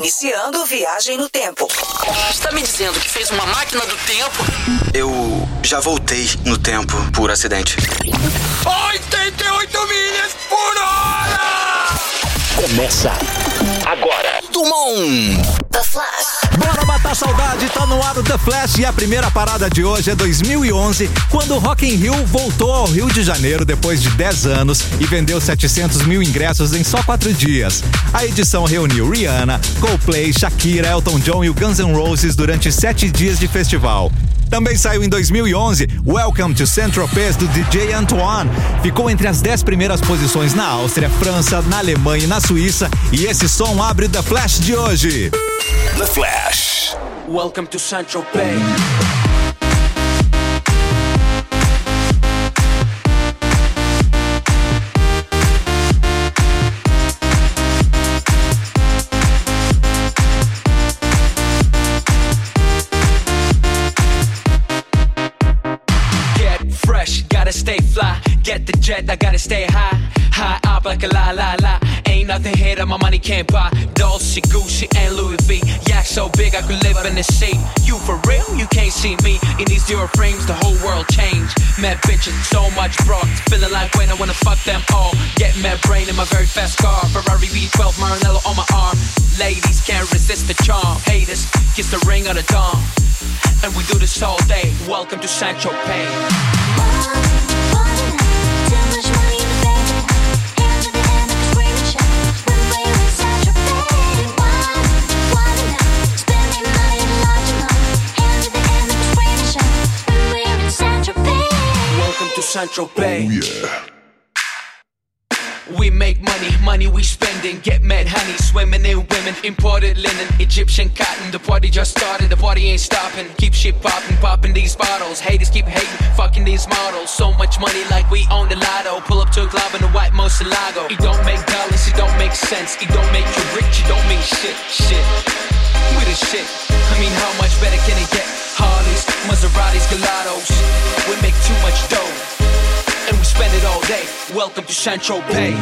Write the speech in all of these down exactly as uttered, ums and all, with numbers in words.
Iniciando viagem no tempo. Está me dizendo que fez uma máquina do tempo? Eu já voltei no tempo por acidente. oitenta e oito milhas por hora! Começa agora. Dumont. The Flash. Bora matar saudade, tá no ar o The Flash e a primeira parada de hoje é dois mil e onze, quando o Rock in Rio voltou ao Rio de Janeiro depois de dez anos e vendeu setecentos mil ingressos em só quatro dias. A edição reuniu Rihanna, Coldplay, Shakira, Elton John e o Guns N' Roses durante sete dias de festival. Também saiu em dois mil e onze Welcome to Saint-Tropez do D J Antoine. Ficou entre as dez primeiras posições na Áustria, França, na Alemanha e na Suíça. E esse som abre o The Flash de hoje. The Flash. Welcome to Saint-Tropez. Stay fly, get the jet, I gotta stay high. High up like a la la la. Ain't nothing here that my money can't buy. Dolce, Gucci, and Louis V. Yak so big I could live in the sea. You for real? You can't see me. In these zero frames, the whole world changed. Mad bitches, so much broad. Feeling like when I wanna fuck them all. Get mad brain in my very fast car. Ferrari V twelve, Maranello on my arm. Ladies can't resist the charm. Haters, kiss the ring of the dawn. And we do this all day. Welcome to Saint-Tropez. Saint-Tropez. Oh, yeah. We make money, money we spending. Get mad honey, swimming in women. Imported linen, Egyptian cotton. The party just started, the party ain't stopping. Keep shit popping, popping these bottles. Haters keep hating, fucking these models. So much money like we own the lotto. Pull up to a club in a white Murcielago. It don't make dollars, it don't make sense. It don't make you rich, it don't mean shit, shit. We the shit, I mean how much better can it get? Harleys, Maseratis, Gelatos. We make too much dough and we spend it all day. Welcome to Saint-Tropez.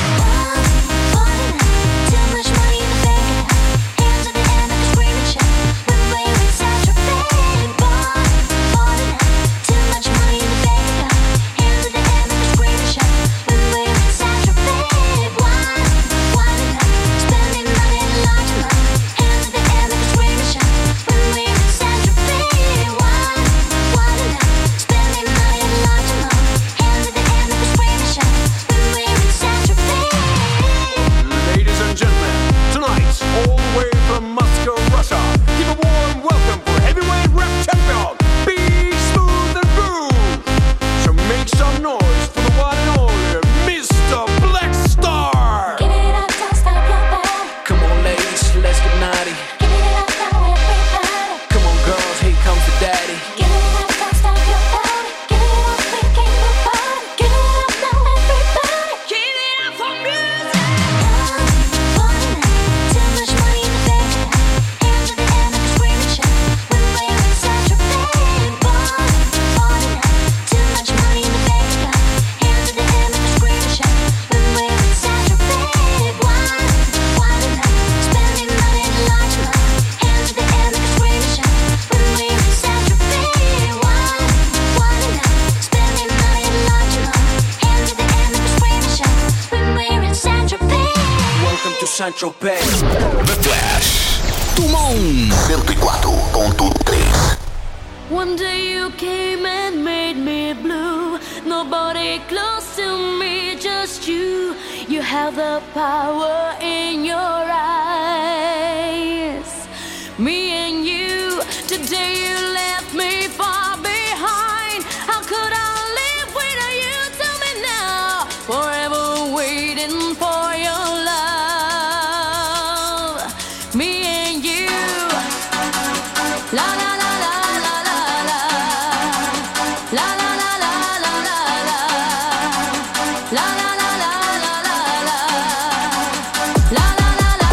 Saint-Tropez. The Flash. Dumont cento e quatro ponto três. One day you came and made me blue. Nobody close to me, just you. You have the power in your eyes. Me and you, today you left me far behind. How could I live without you? Tell me now. Forever waiting for your love. Me and you. La la la la la la la. La la la la la la la. La la la la la la la. La la la la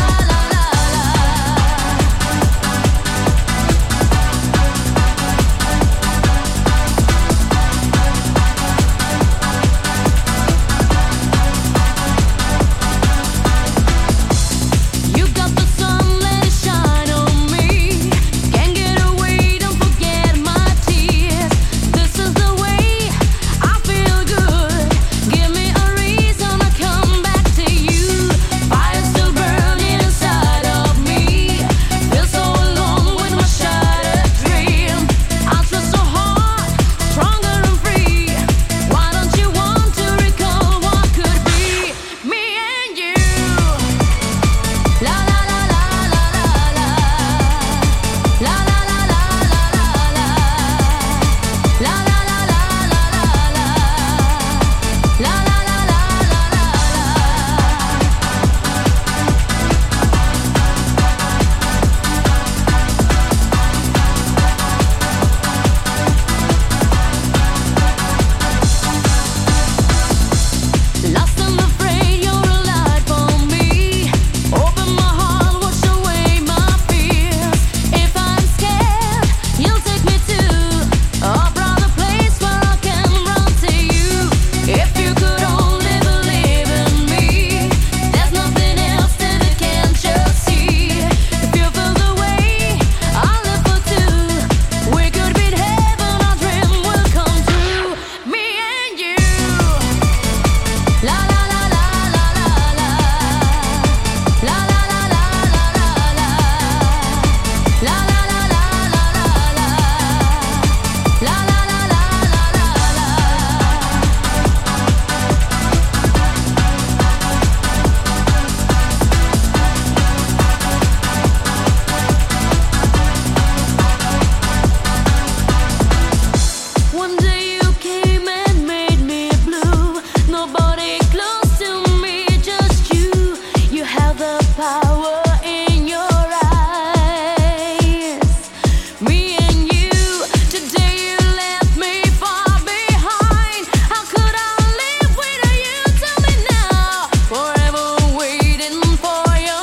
power in your eyes. Me and you, today you left me far behind. How could I live without you? Tell me now. Forever waiting for your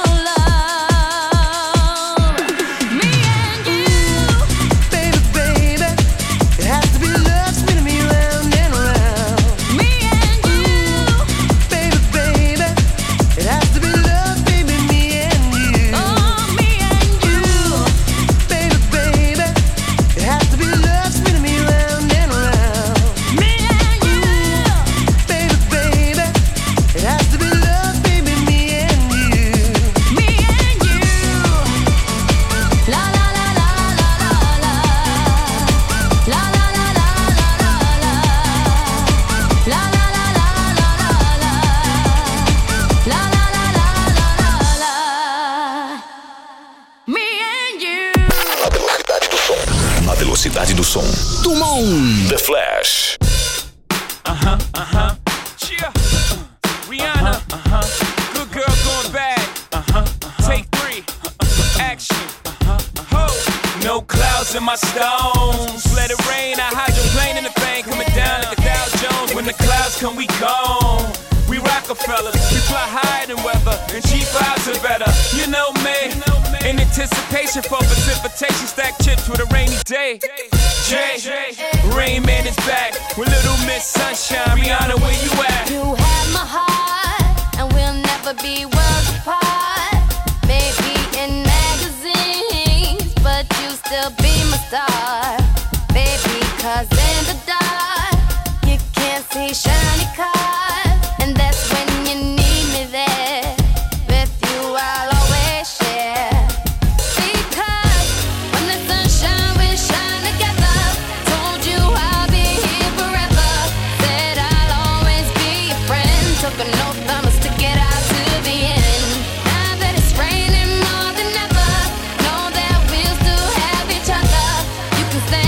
love. Me and you, Baby, baby, it has to be love spinning me round and round. me and you, Baby, baby, it has to be love, baby, me and you. oh me and you. Baby, baby, it has to be love spinning me round and round. Me and you, Baby, baby, it has to be love, baby, me and you. me and you. La la la la la la la. La la la la la la la. La la la la la la la. La la la la la la la. Me and you. Na velocidade do som. Tumon. The Flash. Uh-huh, uh-huh. Cheer. Rihanna. Uh-huh. Good girl going bad. Uh-huh. Take three. Action. Uh-huh. Ho. No clouds in my stones. Let it rain. I hydroplane in the thing. Coming down like a Dow Jones. When the clouds come, we gone. We Rockefellers. We fly higher than weather. And cheap vibes are better. You know me. In anticipation for precipitation. Stack chips with a rainy day. Jay. Rain Man is back. With Little Miss Sunshine. Rihanna, where you at? You have my heart, and we'll never be worlds apart. Maybe in magazines, but you still be my star. Baby, 'cause in the dark, you can't see shiny cars. And that's when you need me there. With you, I'll always share. Because when the sunshine, we shine together. Told you I'll be here forever. Said I'll always be your friend. Took an oath, I'ma stick it out to the end. Now that it's raining more than ever, know that we'll still have each other. You can stand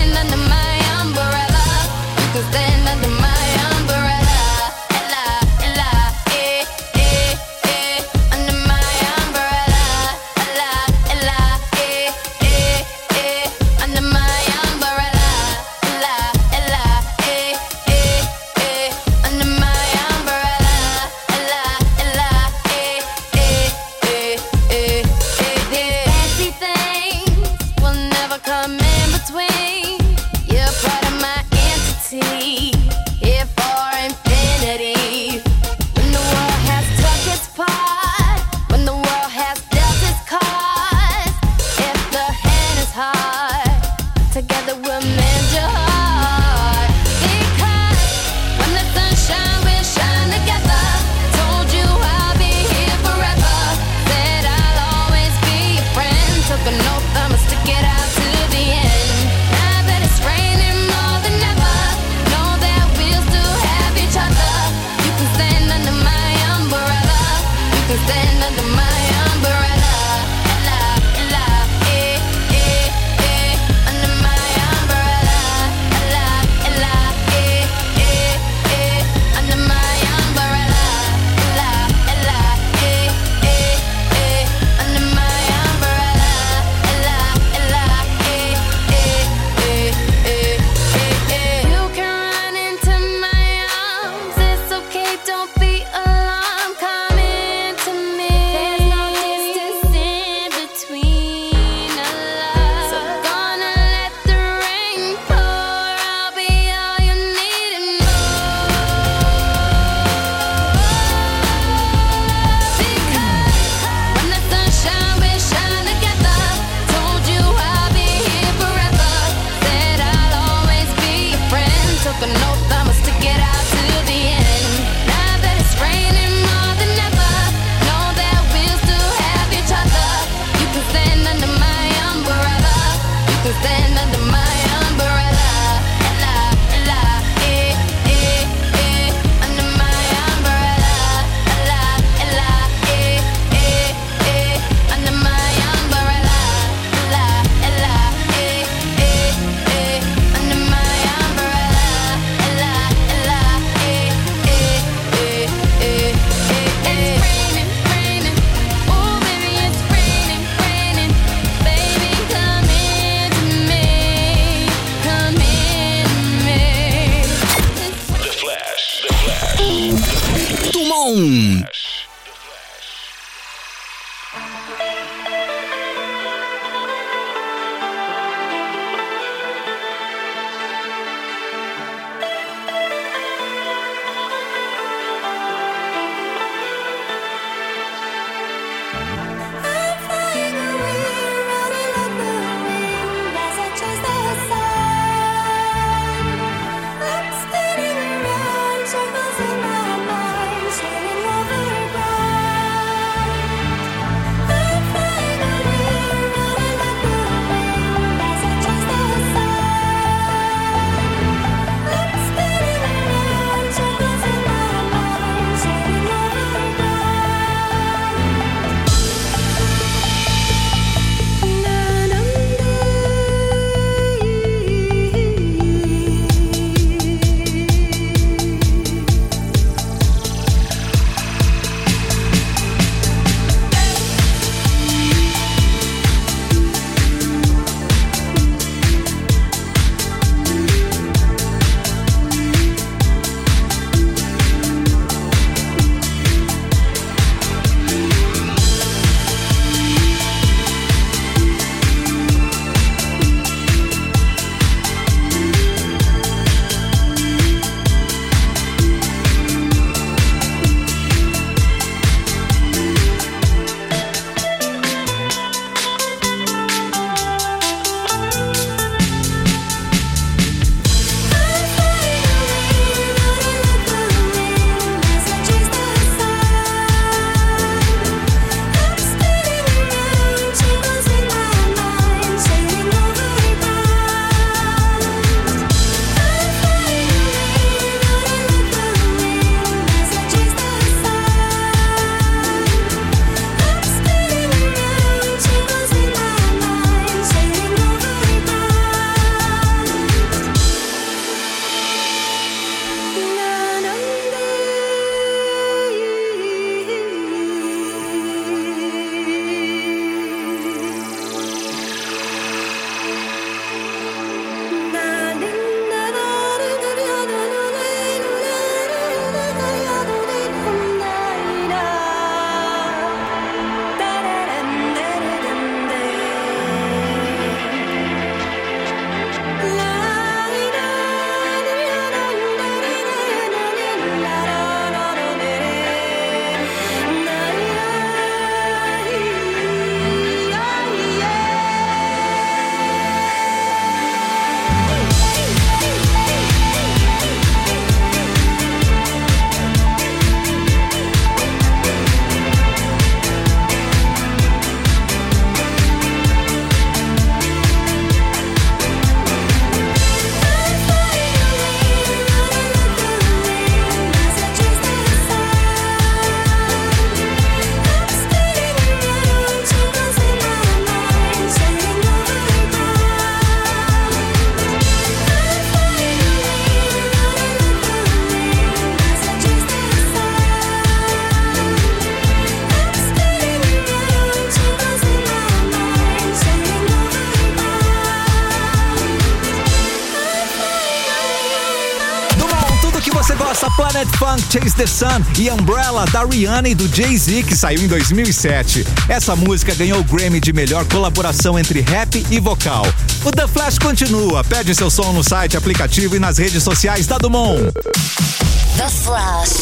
ainda Planet Funk, Chase the Sun e Umbrella da Rihanna e do Jay-Z, que saiu em dois mil e sete. Essa música ganhou o Grammy de melhor colaboração entre rap e vocal. O The Flash continua. Pede seu som no site, aplicativo e nas redes sociais da Dumont. The Flash.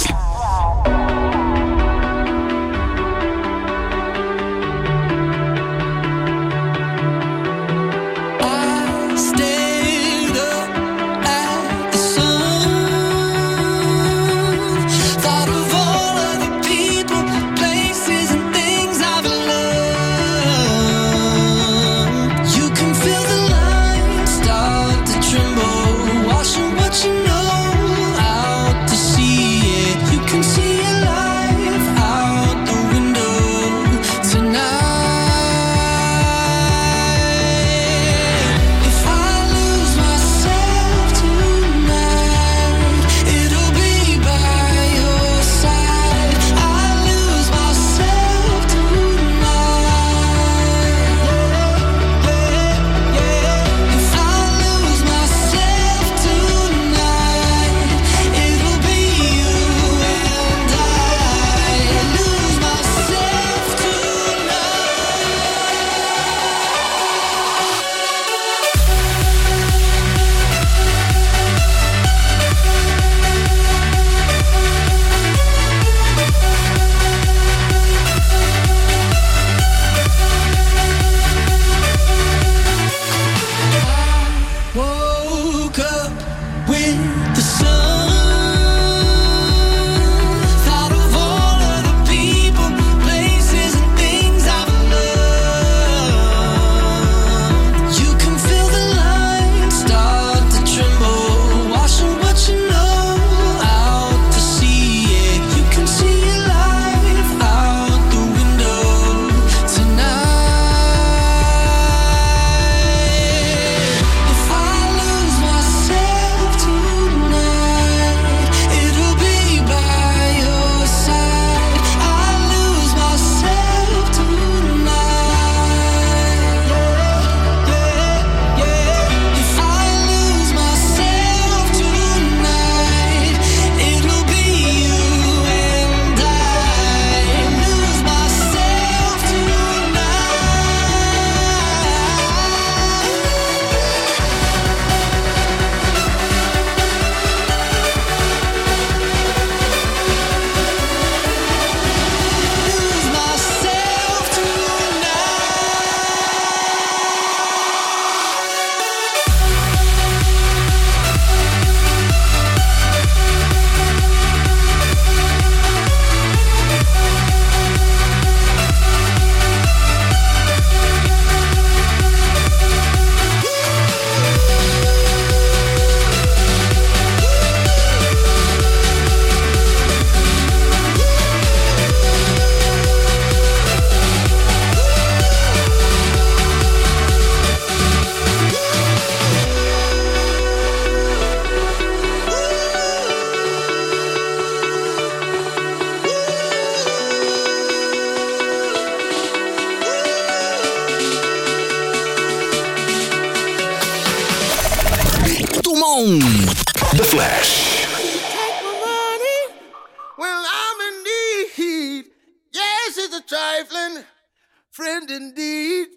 The Flash. Take my money when I'm in need. Yes, it's a trifling friend indeed.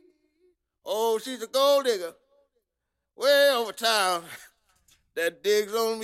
Oh, she's a gold digger way over town that digs on me.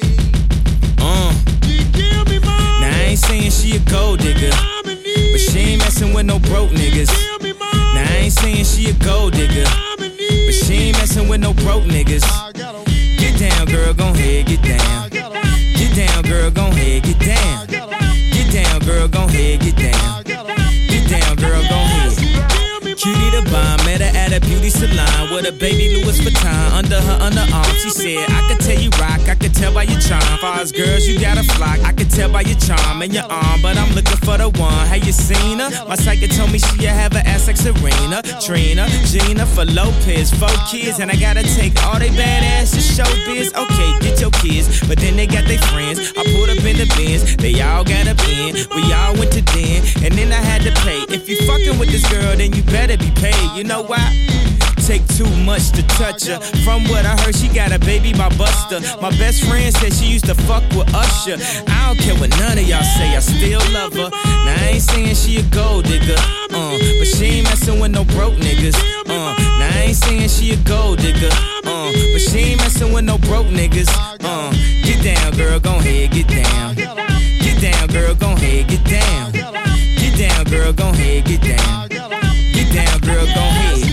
Uh. She give me money. Now I ain't saying she a gold digger, but she ain't messing with no broke niggas. Now I ain't saying she a gold digger, but she ain't messing with no broke niggas. Get down, girl, gon' head, get down. Get down, girl, gon' head, get down. Get down, girl, gon' head, get down. Get down, girl, gon' head. Cutie the bomb, met her at a beauty salon with a baby Louis Vuitton under her underarm. She said, I could tell you rock, I could tell by your charm. Far as girls, you got a flock, I could tell by your charm and your arm. But I'm looking for the one, have you seen her? My psychic told me she have an ass like Serena, Trina, Gina, for Lopez, four kids. And I gotta take all they badass to showbiz. Okay, get your kids, but then they got their friends. I pulled up in the Benz, they all got a bin. We all went to den, and then I had to pay. If you fucking with this girl, then you better be paid. You know why? take too much to touch her. From what I heard, she got a baby by Buster. My best friend said she used to fuck with Usher. I don't care what none of y'all say, I still love her. Now I ain't saying she a gold digger, uh, but she ain't messing with no broke niggas. Uh, now I ain't saying she a gold digger, uh, but she ain't messing with no broke niggas. Uh, get down, girl, gon' head, get down. Get down, girl, gon' head, get down. Get down, girl, gon' head, get down. Get down, girl, gon' head.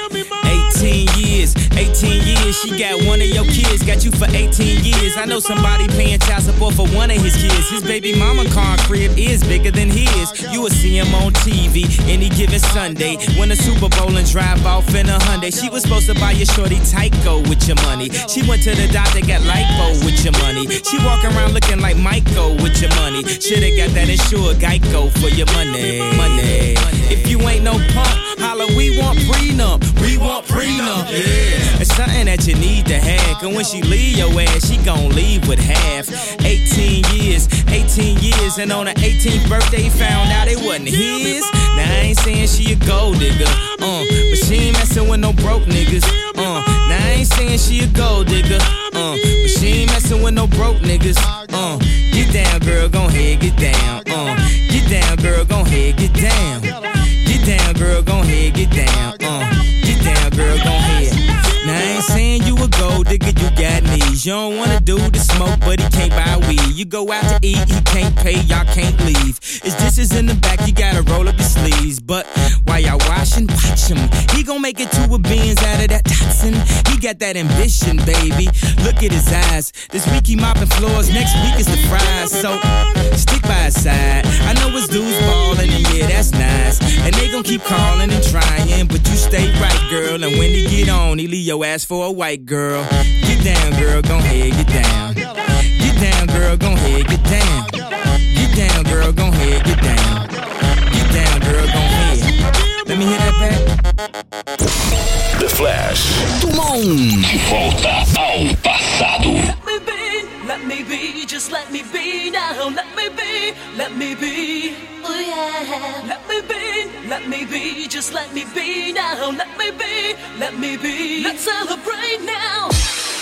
eighteen years, eighteen years, she got one of your kids, got you for eighteen years. I know somebody paying child support for one of his kids. His baby mama car crib is bigger than his. You will see him on T V any given Sunday. Win a Super Bowl and drive off in a Hyundai. She was supposed to buy your shorty Tyco with your money. She went to the doctor, got lipo with your money. She walk around looking like Michael with your money. Shoulda got that insured Geico for your money. Money. If you ain't no punk, holla, we want prenup. We want prenup. Yeah. It's something that you need to have. Cause when she leave your ass, she gon' leave with half. eighteen years, eighteen years. And on her eighteenth birthday, found out it wasn't his. Now I ain't saying she a gold digger, uh, but she ain't messing with no broke niggas. Uh, now I ain't saying she a gold digger, uh, but she ain't messing with no broke niggas. Uh, get down, girl, gon' head, get down. Uh, get down, girl, gon' head, get down. Get down, girl, gon' head, get down. Uh, get down, girl, gon' head. Now I ain't saying you a gold digger, you got knees. You don't wanna do the smoke, but he can't buy weed. You go out to eat, he can't pay, y'all can't leave. His dishes in the back, you gotta roll up your sleeves. But while y'all washing, watch him. He gon' make it to a beans out of that toxin. He got that ambition, baby. Look at his eyes. This week he mopping floors, next week is the fries. So stick by his side. I know his dudes ballin', and yeah, that's nice. And they gon' keep calling and trying, but you stay right, girl. And when he get on, he leave your ass for a white girl. Get down, girl, gon' head, get down. Get down, girl, gon' head, get down. Get down, girl, gon' head, get down. Get down, girl, gon' head. Let me hear that back. The Flash. Tumon. De volta ao passado. Let me be, let me be, just let me be now. Let me be, let me be. Oh yeah. Let me be, let me be, just let me be now. Let me be, let me be. Let's celebrate now.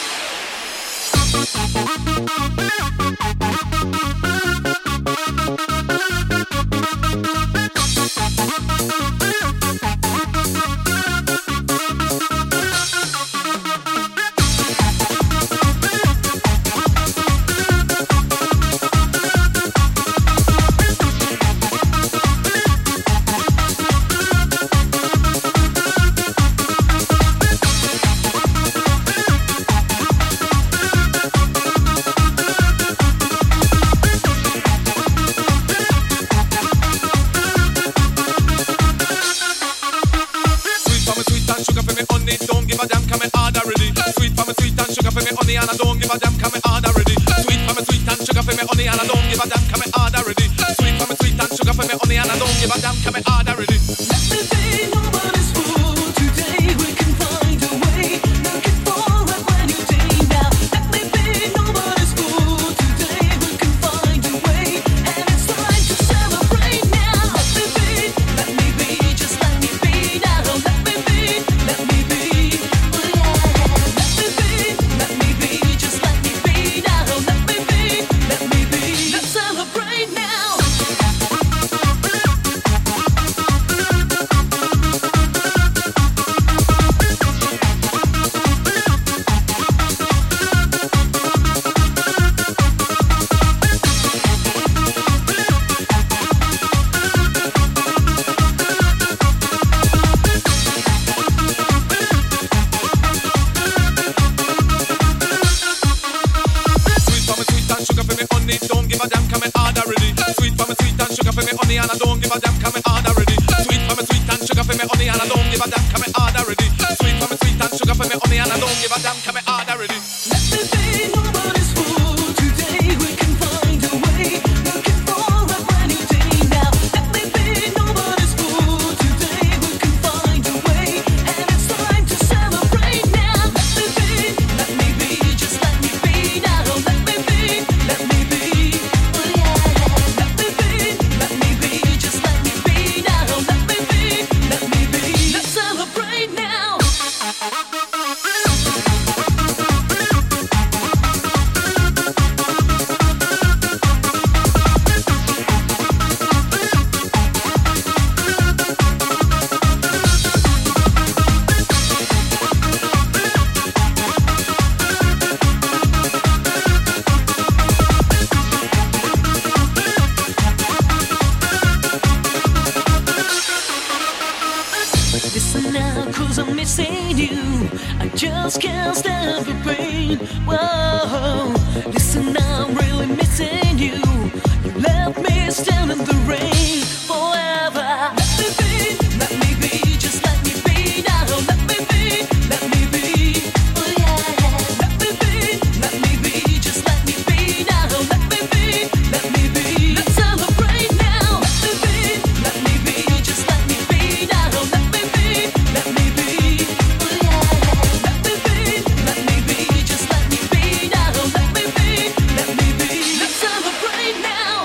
And I don't give a damn, come me hard already. Sweet for me, sweet and sugar for me honey, and I don't give a damn, come me hard already. Sweet for me, sweet and sugar for me honey, and I don't give a damn, come me hard already. Let me be nobody's fool today. We can find a way. Looking for a brand new day now. Let me be nobody's fool today. We can find a way, and it's time to celebrate now. Let me be, let me be, just let me be now. Let me be, let me be. Oh yeah. Let me be, let me be. Just let me be now. Let me be, let me be. Let's celebrate now. And I don't give a damn, come me hard already. Sweet for me, sweet and sugar for me honey, and I don't give a damn, come me hard already. Sweet for me, sweet and sugar for me honey, and I don't give a damn, come me hard already. Let me be nobody's fool today. We can find a way. Looking for a brand new day now. Let me be nobody's fool today. We can find a way, and it's time to celebrate now. Let me be, let me be, just let me be now. Let me be, let me be. Oh yeah. Let me be, let me be, just let me be now. Let me be, let me be. Let's celebrate now. Listen now, cause I'm missing you. I just can't stand the pain. Whoa. Listen now, I'm really missing you. You left me stand in the rain forever. Let me be, let me be, just let me be now. Let me be, let me be. Oh yeah. Let me be, let me be, just let me be now. Let me be, let me be. Let's celebrate now. Let me be, let me be, just let me be now. Let me be, let me be. Oh yeah. Let me be, let me be, just let me be now. Let me be, let me be. Let's celebrate now.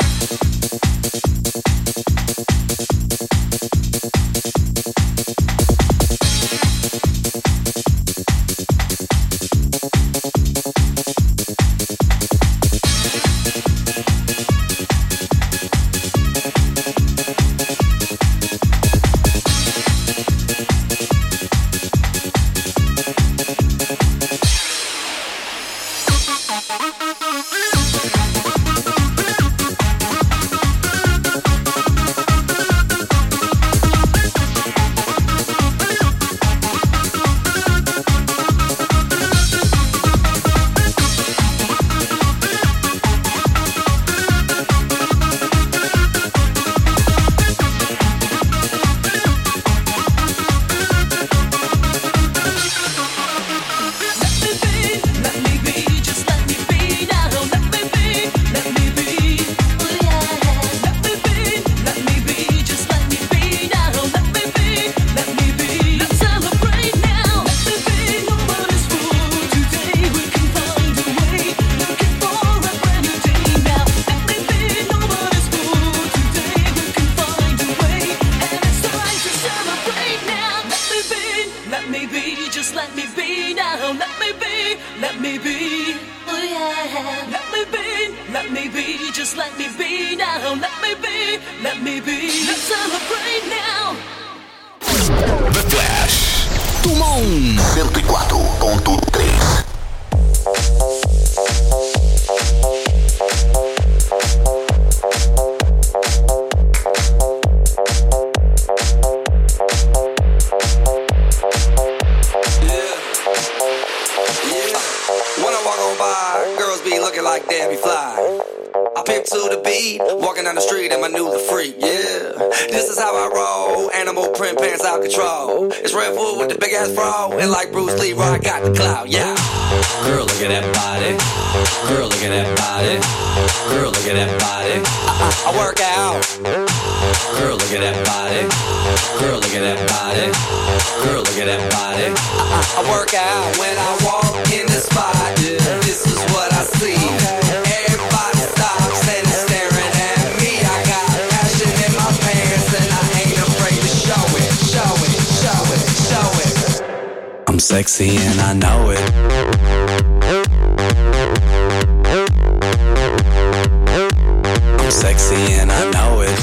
The Flash. Tumon cento e quatro ponto três. When I walk on by, girls be looking like Debbie Fly. I pimp to the beat, walking down the street in my new the freak, yeah. This is how I roll, animal print pants out control. It's Red Bull with the big ass fro, and like Bruce Lee, I got the clout, yeah. Girl, look at that body. Girl, look at that body. Girl, look at that body. I, I, I work out. Girl, look at that body. Girl, look at that body. Girl, look at that body. I, I, I work out when I walk in the spot. Yeah, this is what I see. Everybody stops and is staring at me. I got passion in my pants and I ain't afraid to show it, show it, show it, show it. I'm sexy and I know it. I'm sexy and I know it.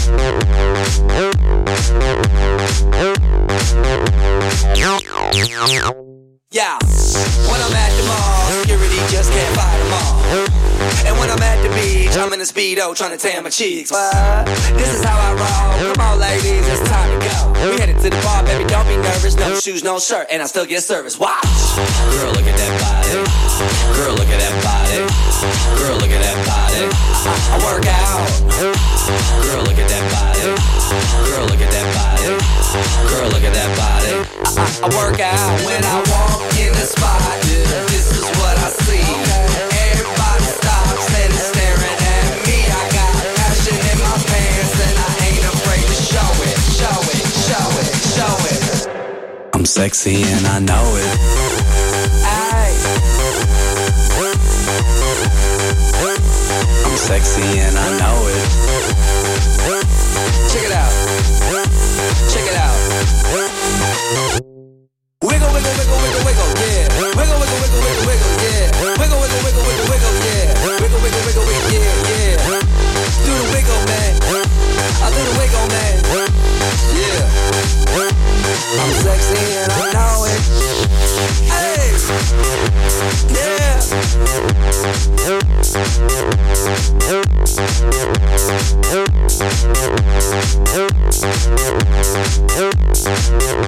Yeah, when I'm at the mall, security just can't fight them all. And when I'm at the beach, I'm in a Speedo trying to tan my cheeks. What? This is how I roll. Come on, ladies, it's time to go. We headed to the bar, baby, don't be nervous. No shoes, no shirt, and I still get service. Watch. Girl, look at that body. Girl, look at that body. Girl, look at that body. I, I work out. Girl, look at that body. Girl, look at that body. Girl, look at that body. I, I, I work out when I walk in the spot. Yeah, this is what I see. Everybody stops and is staring at me. I got passion in my pants and I ain't afraid to show it, show it, show it, show it. I'm sexy and I know it. Ay. I'm sexy and I know it. Check it out. Check it out. Wiggle, wiggle, wiggle, wiggle, wiggle, yeah. Wiggle, wiggle, wiggle, wiggle, wiggle, yeah. Wiggle, wiggle, wiggle, wiggle, wiggle, yeah. Wiggle, wiggle, wiggle, wiggle, yeah, yeah. Do the wiggle, man. I do the wiggle, man. Yeah. I'm sexy and I know it. Hey. Yeah.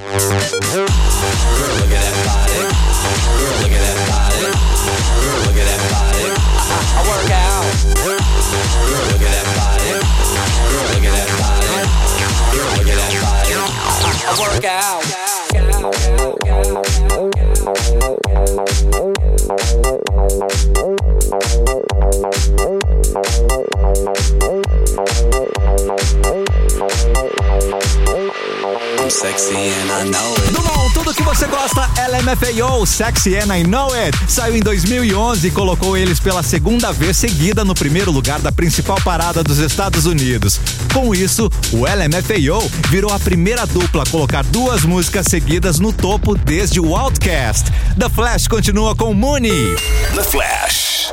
I work out. I'm sexy and I know it. Dumont, tudo que você gosta, L M F A O, Sexy and I Know It. Saiu em dois mil e onze e colocou eles pela segunda vez seguida no primeiro lugar da principal parada dos Estados Unidos. Com isso, o L M F A O virou a primeira dupla a colocar duas músicas seguidas no topo desde o Outkast. The Flash continua com Mooney. The Flash.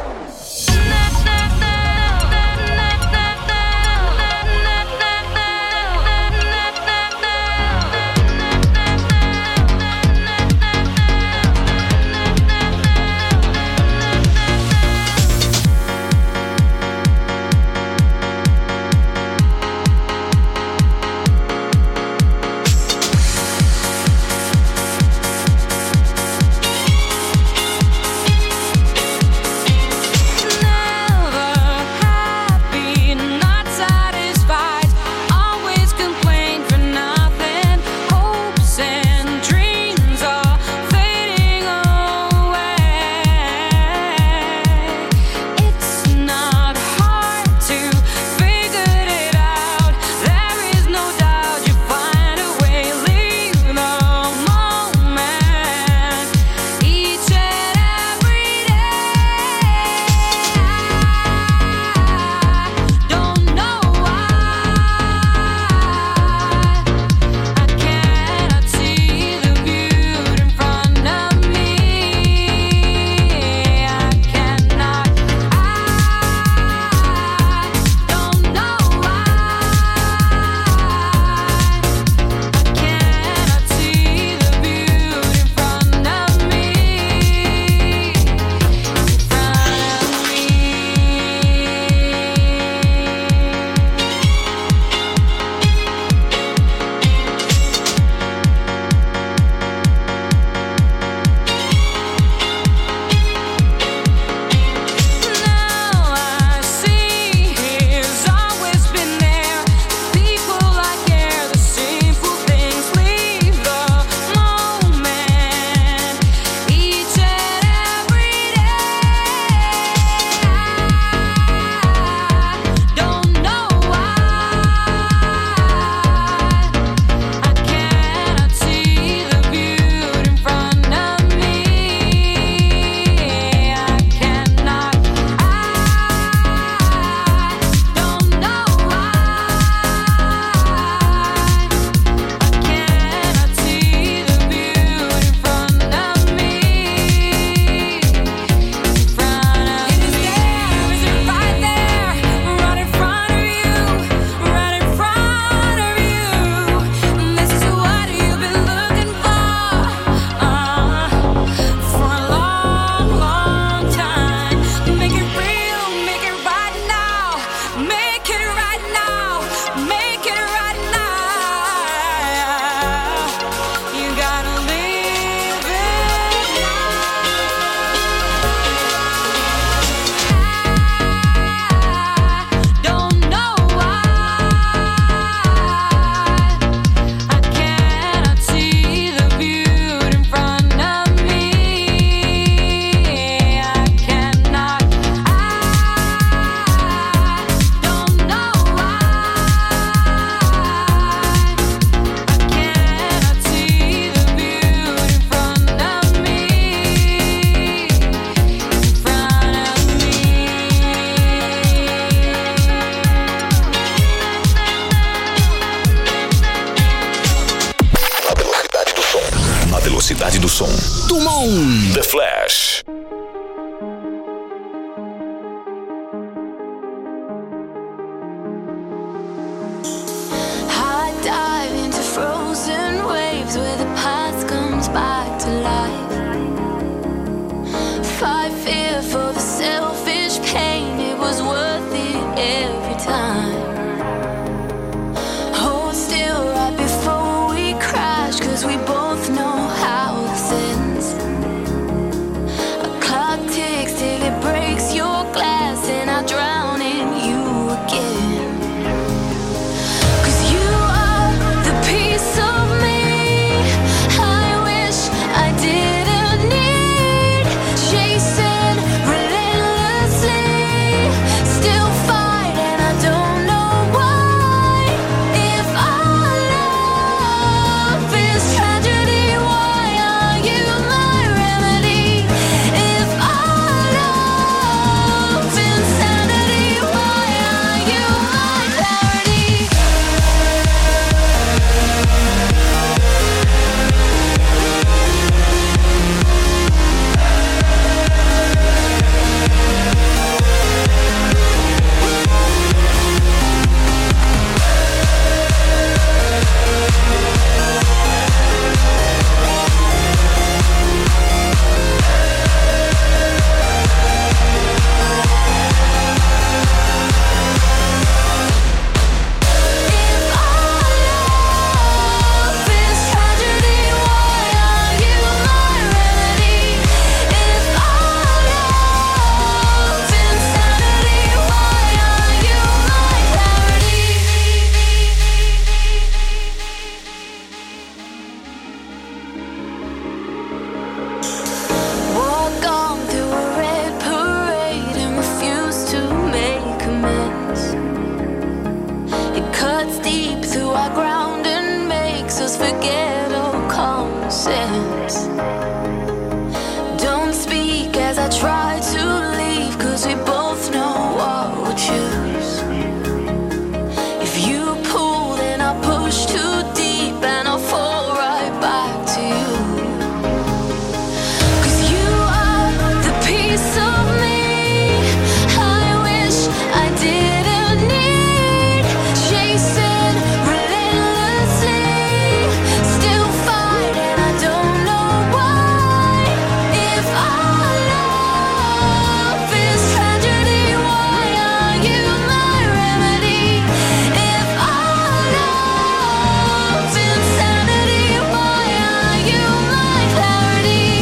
velocidade do som. Dumont, The Flash. I dive into frozen waves where the past comes back to life. Fight fear for the selfish pain, it was worth it every time. Hold still right before we crash, cause we both know how this ends. I sense. Don't speak as I try to leave, 'cause we both know what we'll choose. If you pull, then I'll push too deep and I'll fall right back to you. 'Cause you are the piece of me I wish I didn't need. Chasing relentlessly, still fighting, I don't know why. If our love is tragedy, why are you my remedy? If our love is insanity, why are you my clarity?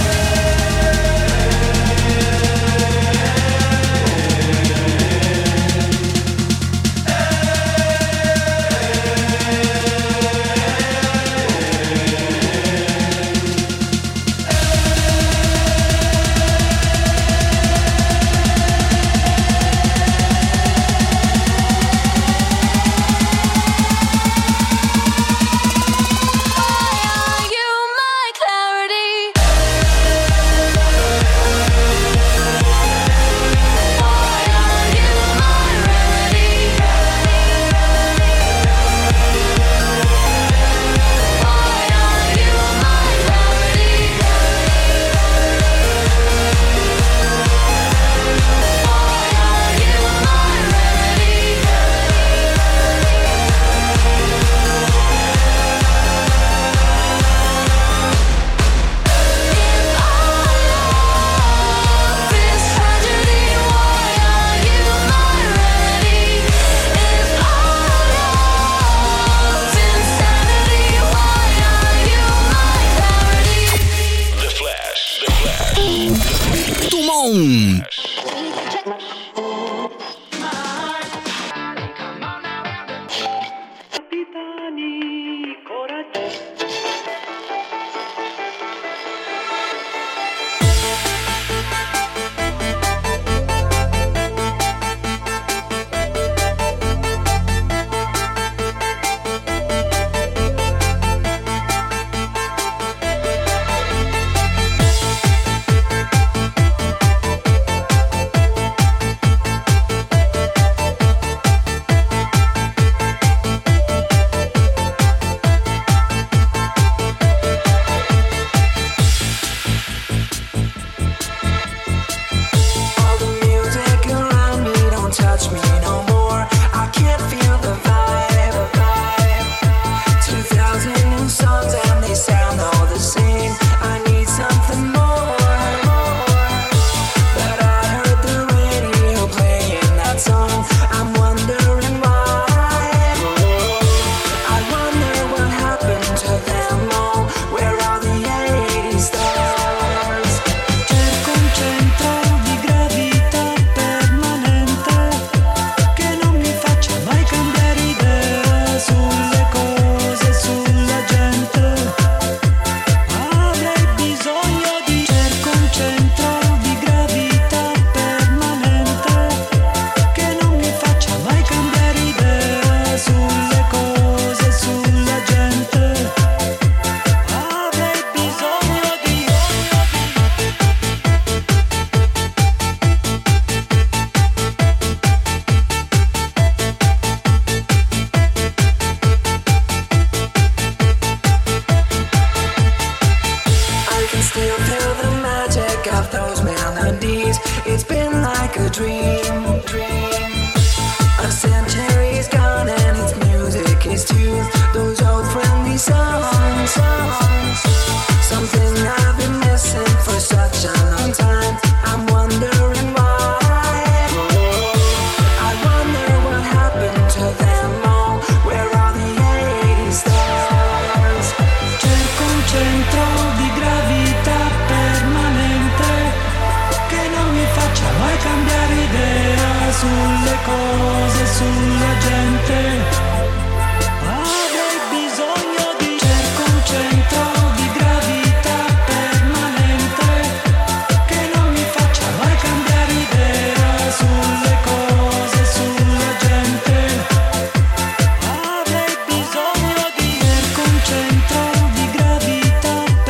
Are you my clarity? Why are you my remedy? Why are you my clarity? Why are you my remedy? If our love is tragedy, why are you my remedy? If our love is insanity, why are you my clarity? The Flash. The Flash. Tumon. All the music around me don't touch me no more. I can't feel the vibe. Two thousand new songs and they sound all the same. I need something more. But I heard the radio playing that song. I'm wondering why. I wonder what happened to them all. Where are the eighties stars? Cerco un centro di gravità permanente che non mi faccia mai cambiare idea sulle cose, sulla gente. Avrei bisogno di cerco un centro di gravità permanente che non mi faccia mai cambiare idea sulle cose, sulla gente. Avrei bisogno di I can still feel the magic of those melodies. It's been like a dream, dream. A century's gone and its music is too. Those old friendly songs, songs. Something I've been missing for such a long time. I'm wondering why. I wonder what happened to them all. Where are the eighties stars? cerco un centro di gravità permanente che non mi faccia mai cambiare idea sulle cose, sulla gente. Avrei bisogno di cerco un centro di gravità permanente che non mi faccia mai cambiare idea sulle cose, sulla gente. Avrei bisogno di cerco un centro di gravità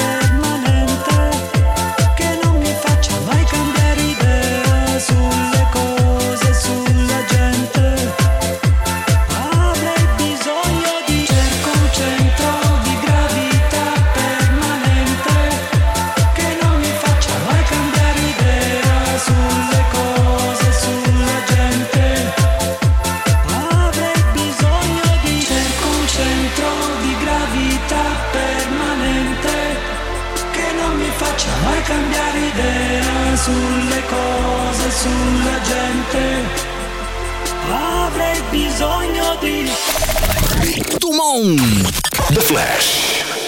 idea sulle cose, sulla gente, avrei bisogno di Dumont, The Flash.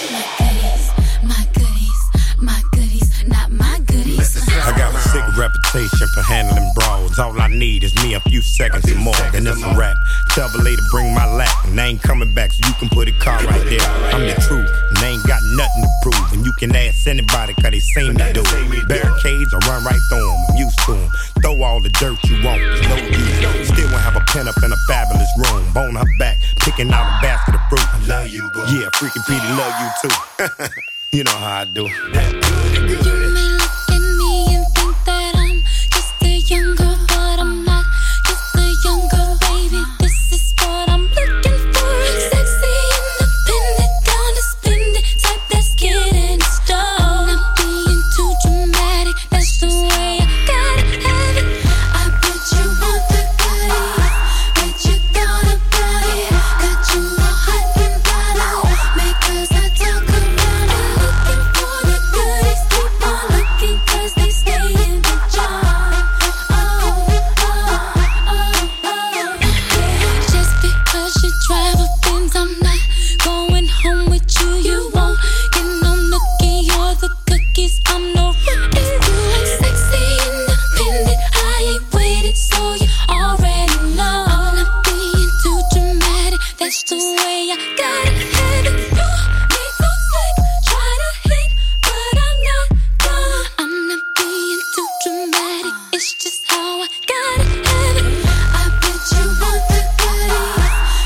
I got a sick reputation for handling brawls. All I need is me a few seconds or more, then it's a wrap. Tell the lady bring my lap, and they ain't coming back, so you can put a car right there. I'm the truth, and they ain't got nothing to prove. And you can ask anybody, cause they seen me do it. Barricades, I run right through them, I'm used to them. Throw all the dirt you want, there's no use. Still won't have a pen up in a fabulous room. Bone her back, picking out a basket of fruit. I love you, boo. Yeah, freaking Petey, love you too. You know how I do. That good, good. Young girl, but I'm not just a young girl, baby. This is what I'm looking for. Sexy, independent, gonna spend it. Type that's getting started. I'm not being too dramatic. That's the way I gotta have it. I bet you want the goodies. Bet you thought about it. Got you all hot and bothered. Makers I talk around it. Looking for the goodies. Keep on looking, cause they stay in the jar. Drive a Benz, I'm not going home with you. You won't get no nookie or the cookies. I'm no rookie. I'm sexy, independent. I ain't waited, so you already know. I'm not being too dramatic. That's the way I gotta have it. You need so slick, try to hit, but I'm not done. I'm not being too dramatic. It's just how I gotta have it. I bet you want the goodies.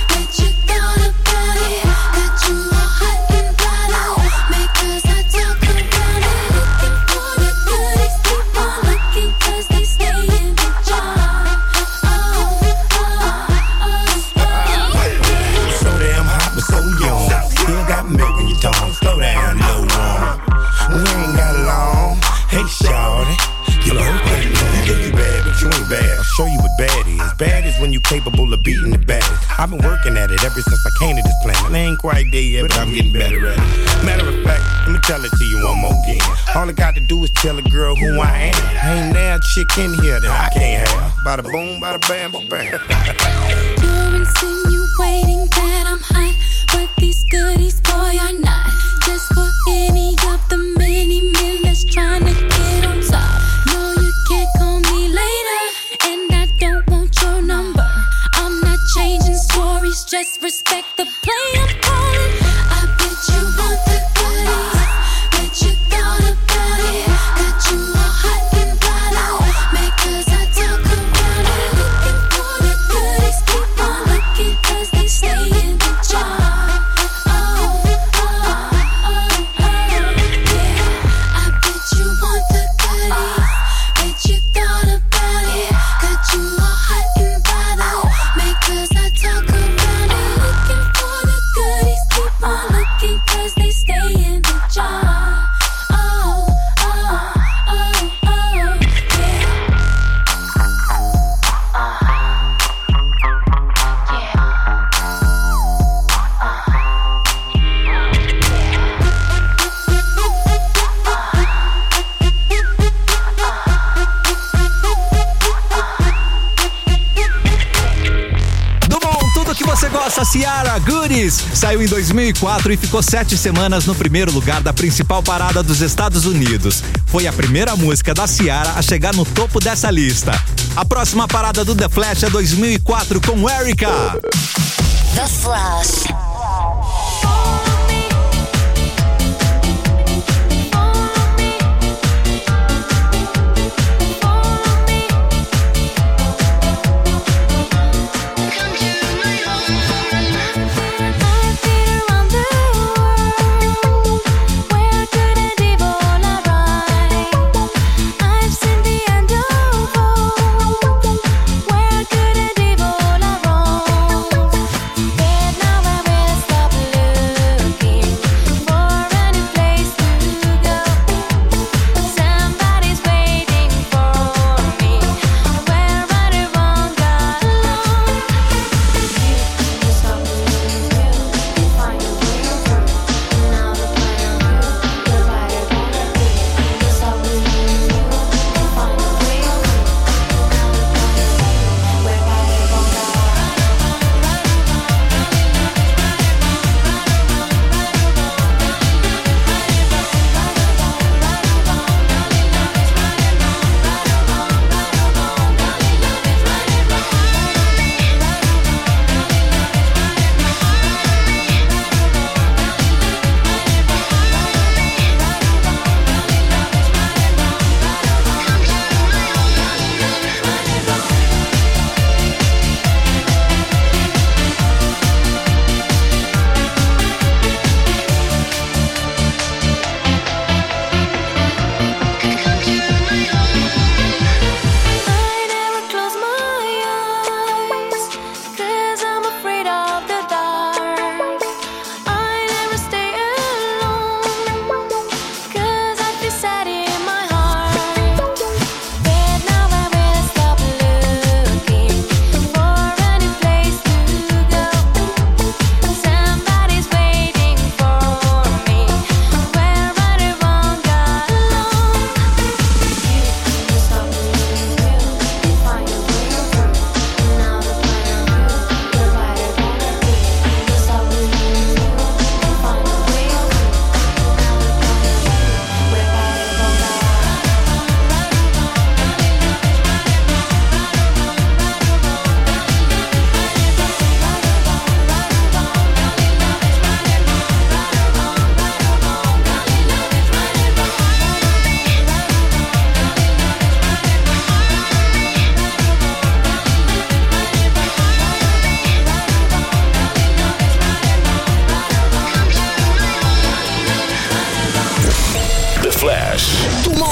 Slow down, little woman. We ain't got long. Hey, shawty. You know, yeah, you bad, but you ain't bad. I'll show you what bad is. Bad is when you capable of beating the baddest. I've been working at it ever since I came to this planet. I ain't quite there yet, but I'm getting better at it. Matter of fact, let me tell it to you one more again. All I got to do is tell a girl who I am. Ain't there a chick in here that I can't have. Bada boom, bada bam, bada bam. You're insinuating that I'm hot, but these goodies, boy, are not. Just for any of the many men that's trying to get on top. No, you can't call me later, and I don't want your number. I'm not changing stories, just respect the play I'm calling. I bet you want the goodies, bet you thought about it. Got you all hot and bothered, makers I talk around it. Looking for the goodies, keep on looking, cause they stay in the jar. Ciara, Goodies, saiu em dois mil e quatro e ficou sete semanas no primeiro lugar da principal parada dos Estados Unidos. Foi a primeira música da Ciara a chegar no topo dessa lista. A próxima parada do The Flash é dois mil e quatro com Erika. The Flash. Where could a devil arrive?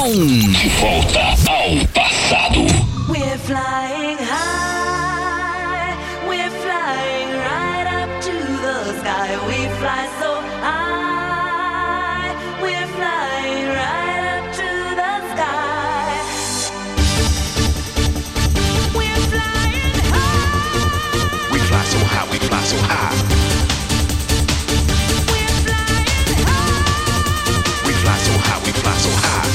Tumão. De volta ao passado. We're flying high, we're flying right up to the sky. We fly so high, we're flying right up to the sky. We're flying high. We fly so high, we fly so high. We're flying high. We fly so high, we fly so high.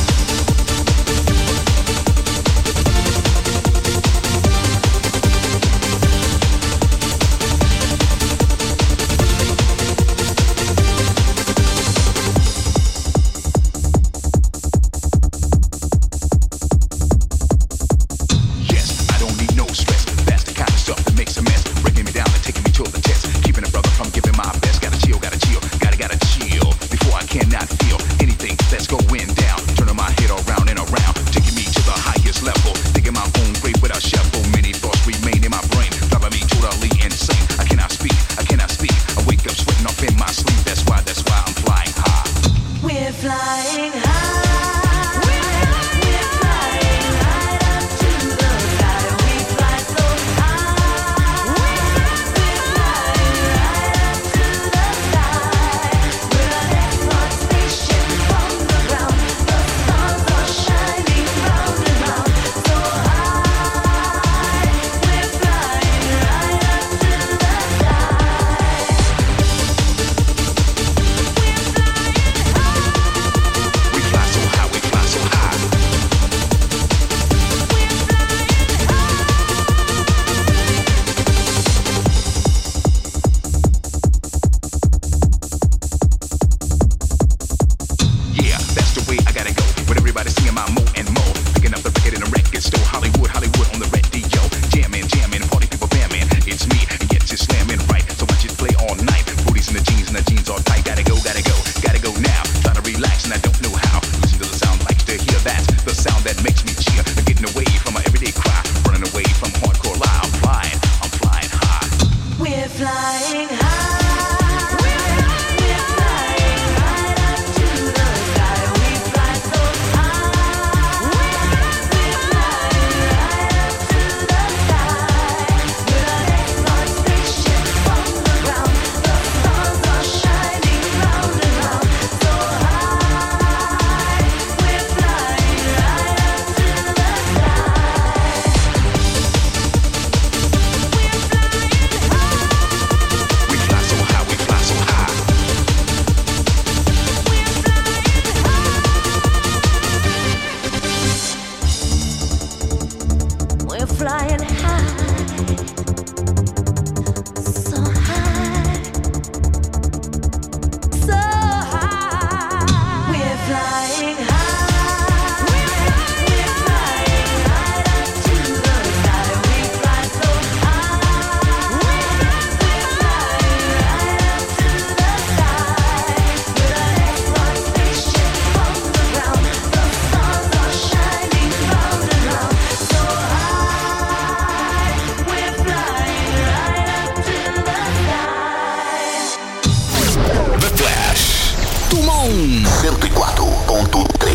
cento e quatro ponto três.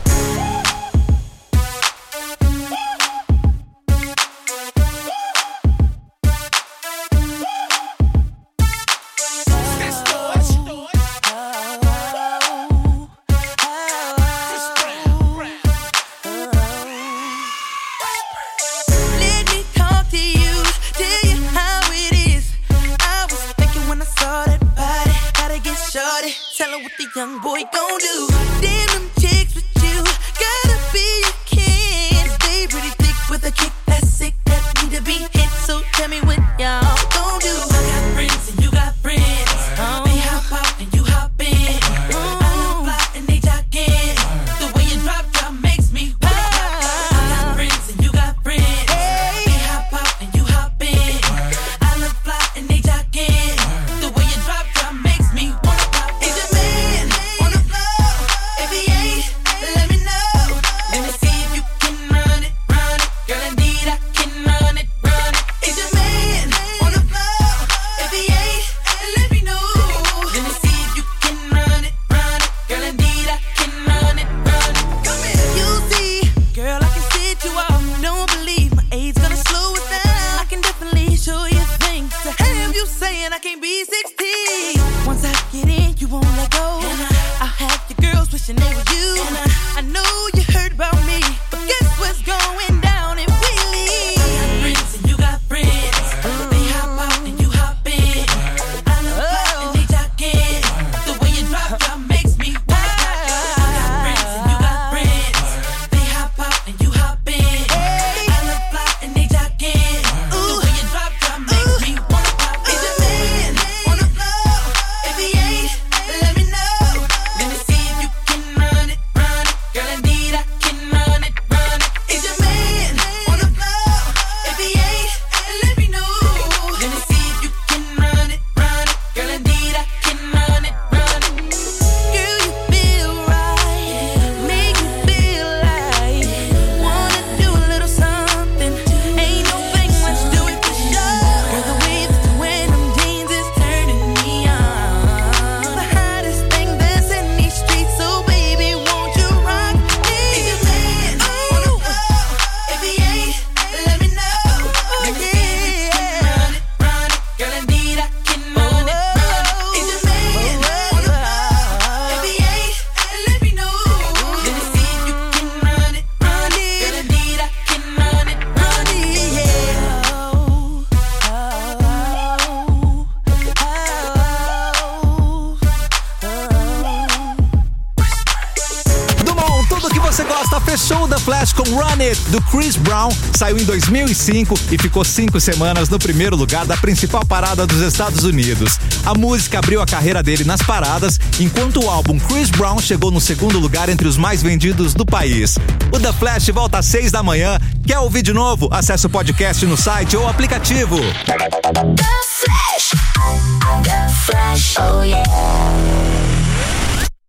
Young boy gon' do. Damn them chicks with you, gotta be a king. Stay pretty thick with a kick that's sick, that need to be hit. So tell me what y'all gon' do. I got friends and you got friends. Oh. They hop out and you hop in. Oh. I love fly and they jock in. The way you drop drop makes me pop. I got friends and you got friends. Hey. They hop out and you hop in. I love fly and they jock in. The way you drop drop makes me wanna pop. He's a man. wishing they were you. And I, I know you heard about me, but guess what's going down in Wheelie? I got friends and you got friends. They hop out and you hop in. I look fly and they jock in. The way you drop drop makes me wanna rock. I got friends and you got friends. They hop out and you hop in. I look fly and they jock in. The way you drop drop makes me wanna pop. Is your man on the floor? If he ain't, let me know. Let me see if you can run it, run it. Girl, indeed I can run it, run it. Is your man on the floor? If he ain't, let me know. Let me see if you can run it, run it. Girl, indeed I can run it, run it. Girl, you feel right, make me feel like wanna do a little something. Ain't no fake, let's do it for sure. Girl, the way that you wear them jeans is turning me on. The hottest thing that's in these streets, so baby, won't you rock me? Is your man on the floor? If he ain't, let me know. Let me see if you can run it, run it. Girl, indeed I can run it, run it. Is your man on the floor? If he ain't, let me know. Let me see if you can run it, run it. Girl, indeed I can run it, run it. Dumont, tudo que você gosta, fechou o The Flash com Run It, do Chris Brown, saiu em dois mil e cinco e ficou cinco semanas no primeiro lugar da principal parada dos Estados Unidos. A música abriu a carreira dele nas paradas, enquanto o álbum Chris Brown chegou no segundo lugar entre os mais vendidos do país. O The Flash volta às seis da manhã. Quer ouvir de novo? Acesse o podcast no site ou aplicativo. The Flash. The Flash. Oh yeah.